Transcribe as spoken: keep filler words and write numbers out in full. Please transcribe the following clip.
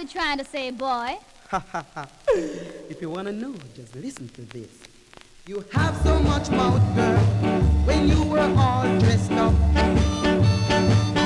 you trying to say, boy? Ha ha ha. If you want to know, just listen to this. You have so much mouth, girl, when you were all dressed up.